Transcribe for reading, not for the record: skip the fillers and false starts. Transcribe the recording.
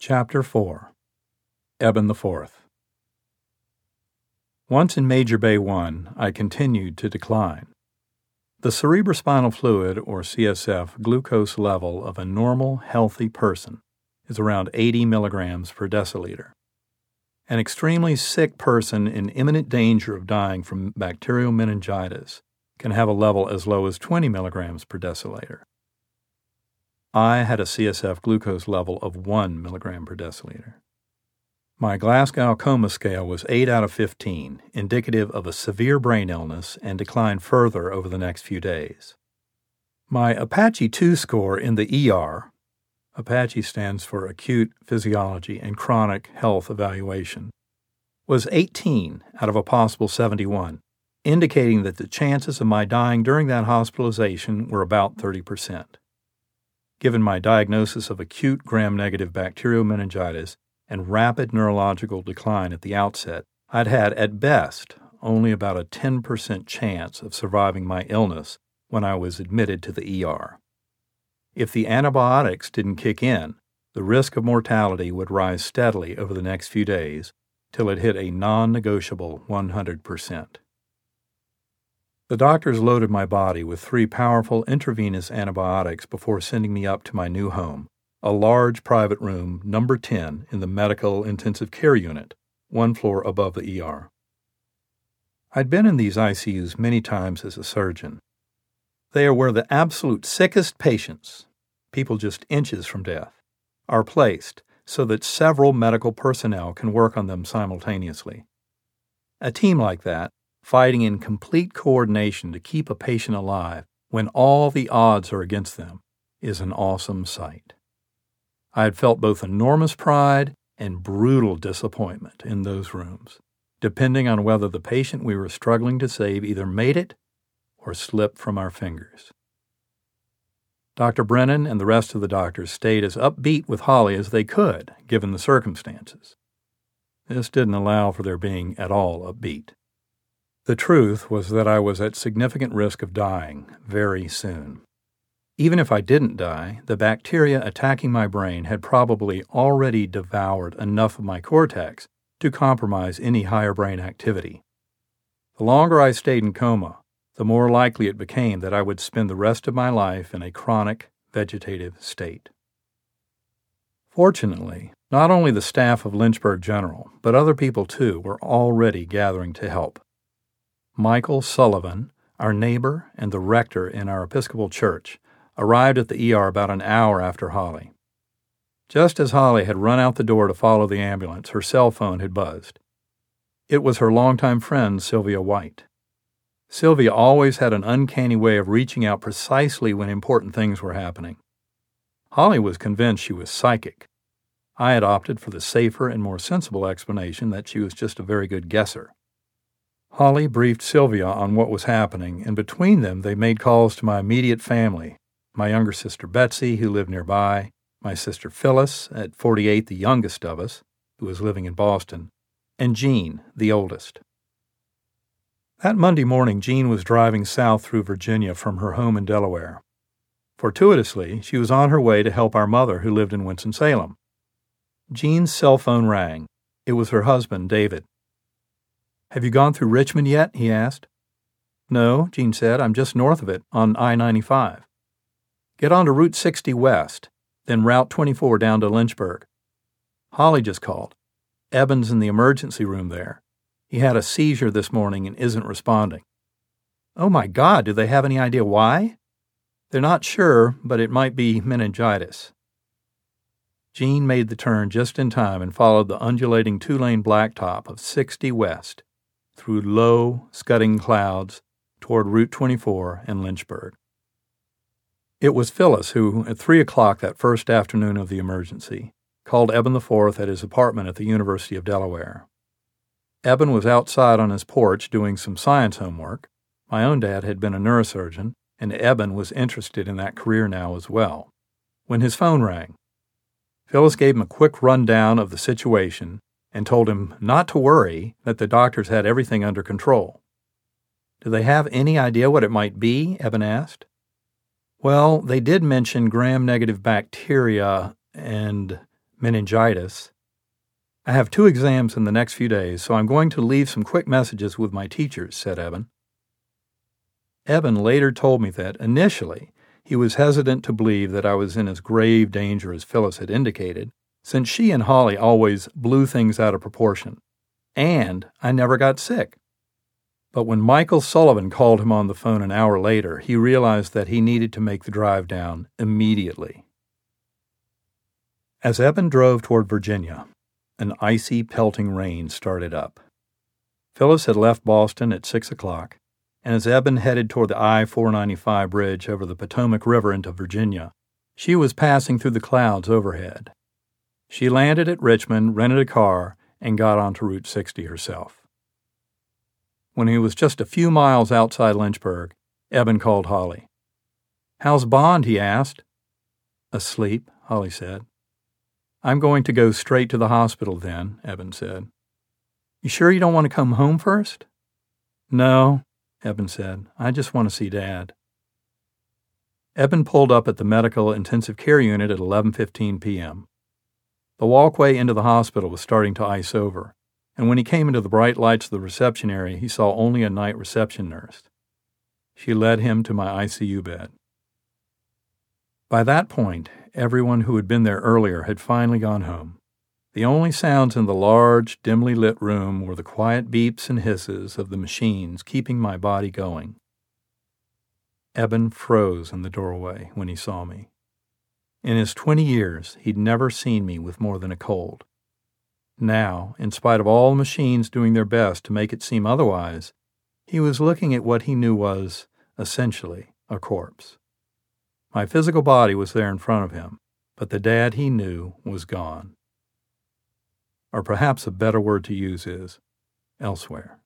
Chapter 4. Eben IV. Once in Major Bay 1, I continued to decline. The cerebrospinal fluid, or CSF, glucose level of a normal, healthy person is around 80 milligrams per deciliter. An extremely sick person in imminent danger of dying from bacterial meningitis can have a level as low as 20 milligrams per deciliter. I had a CSF glucose level of 1 milligram per deciliter. My Glasgow Coma Scale was 8 out of 15, indicative of a severe brain illness, and declined further over the next few days. My Apache 2 score in the ER, Apache stands for Acute Physiology and Chronic Health Evaluation, was 18 out of a possible 71, indicating that the chances of my dying during that hospitalization were about 30%. Given my diagnosis of acute gram-negative bacterial meningitis and rapid neurological decline at the outset, I'd had, at best, only about a 10% chance of surviving my illness when I was admitted to the ER. If the antibiotics didn't kick in, the risk of mortality would rise steadily over the next few days till it hit a non-negotiable 100%. The doctors loaded my body with 3 powerful intravenous antibiotics before sending me up to my new home, a large private room, number 10, in the medical intensive care unit, 1 floor above the ER. I'd been in these ICUs many times as a surgeon. They are where the absolute sickest patients, people just inches from death, are placed so that several medical personnel can work on them simultaneously. A team like that, fighting in complete coordination to keep a patient alive when all the odds are against them, is an awesome sight. I had felt both enormous pride and brutal disappointment in those rooms, depending on whether the patient we were struggling to save either made it or slipped from our fingers. Dr. Brennan and the rest of the doctors stayed as upbeat with Holly as they could, given the circumstances. This didn't allow for their being at all upbeat. The truth was that I was at significant risk of dying very soon. Even if I didn't die, the bacteria attacking my brain had probably already devoured enough of my cortex to compromise any higher brain activity. The longer I stayed in coma, the more likely it became that I would spend the rest of my life in a chronic vegetative state. Fortunately, not only the staff of Lynchburg General, but other people too were already gathering to help. Michael Sullivan, our neighbor and the rector in our Episcopal church, arrived at the ER about an hour after Holly. Just as Holly had run out the door to follow the ambulance, her cell phone had buzzed. It was her longtime friend, Sylvia White. Sylvia always had an uncanny way of reaching out precisely when important things were happening. Holly was convinced she was psychic. I had opted for the safer and more sensible explanation that she was just a very good guesser. Holly briefed Sylvia on what was happening, and between them they made calls to my immediate family, my younger sister Betsy, who lived nearby, my sister Phyllis, at 48 the youngest of us, who was living in Boston, and Jean, the oldest. That Monday morning, Jean was driving south through Virginia from her home in Delaware. Fortuitously, she was on her way to help our mother, who lived in Winston-Salem. Jean's cell phone rang. It was her husband, David. "Have you gone through Richmond yet?" he asked. "No," Jean said. "I'm just north of it, on I-95. Get on to Route 60 west, then Route 24 down to Lynchburg. Holly just called. Eben's in the emergency room there. He had a seizure this morning and isn't responding." "Oh my God, do they have any idea why?" "They're not sure, but it might be meningitis." Jean made the turn just in time and followed the undulating 2-lane blacktop of 60 west, through low, scudding clouds, toward Route 24 and Lynchburg. It was Phyllis who, at 3 o'clock that first afternoon of the emergency, called Eben IV at his apartment at the University of Delaware. Eben was outside on his porch doing some science homework. My own dad had been a neurosurgeon, and Eben was interested in that career now as well, when his phone rang. Phyllis gave him a quick rundown of the situation and told him not to worry, that the doctors had everything under control. "Do they have any idea what it might be?" Eben asked. "Well, they did mention gram-negative bacteria and meningitis. I have 2 exams in the next few days, so I'm going to leave some quick messages with my teachers, said Eben. Eben later told me that, initially, he was hesitant to believe that I was in as grave danger as Phyllis had indicated, since she and Holly always blew things out of proportion. And I never got sick. But when Michael Sullivan called him on the phone an hour later, he realized that he needed to make the drive down immediately. As Eben drove toward Virginia, an icy, pelting rain started up. Phyllis had left Boston at 6 o'clock, and as Eben headed toward the I-495 bridge over the Potomac River into Virginia, she was passing through the clouds overhead. She landed at Richmond, rented a car, and got onto Route 60 herself. When he was just a few miles outside Lynchburg, Eben called Holly. "How's Bond?" he asked. "Asleep," Holly said. "I'm going to go straight to the hospital then," Eben said. "You sure you don't want to come home first?" "No," Eben said. "I just want to see Dad." Eben pulled up at the medical intensive care unit at 11:15 p.m. The walkway into the hospital was starting to ice over, and when he came into the bright lights of the reception area, he saw only a night reception nurse. She led him to my ICU bed. By that point, everyone who had been there earlier had finally gone home. The only sounds in the large, dimly lit room were the quiet beeps and hisses of the machines keeping my body going. Eben froze in the doorway when he saw me. In his 20 years, he'd never seen me with more than a cold. Now, in spite of all the machines doing their best to make it seem otherwise, he was looking at what he knew was, essentially, a corpse. My physical body was there in front of him, but the Dad he knew was gone. Or perhaps a better word to use is elsewhere.